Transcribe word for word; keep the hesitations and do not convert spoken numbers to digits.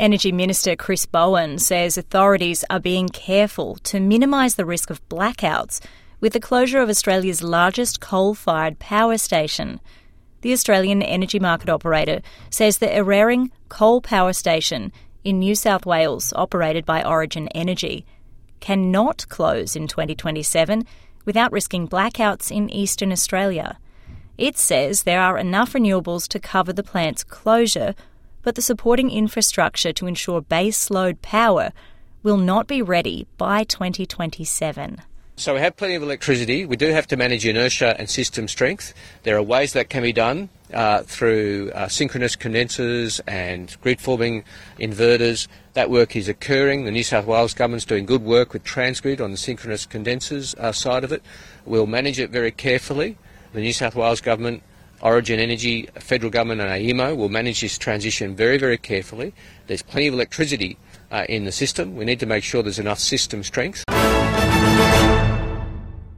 Energy Minister Chris Bowen says authorities are being careful to minimise the risk of blackouts with the closure of Australia's largest coal-fired power station. The Australian energy market operator says the Eraring coal power station in New South Wales, operated by Origin Energy, cannot close in twenty twenty-seven without risking blackouts in eastern Australia. It says there are enough renewables to cover the plant's closure, but the supporting infrastructure to ensure base load power will not be ready by twenty twenty-seven. So we have plenty of electricity. We do have to manage inertia and system strength. There are ways that can be done uh, through uh, synchronous condensers and grid-forming inverters. That work is occurring. The New South Wales government's doing good work with Transgrid on the synchronous condensers uh, side of it. We'll manage it very carefully. The New South Wales government, Origin Energy, federal government and A E M O will manage this transition very, very carefully. There's plenty of electricity uh, in the system. We need to make sure there's enough system strength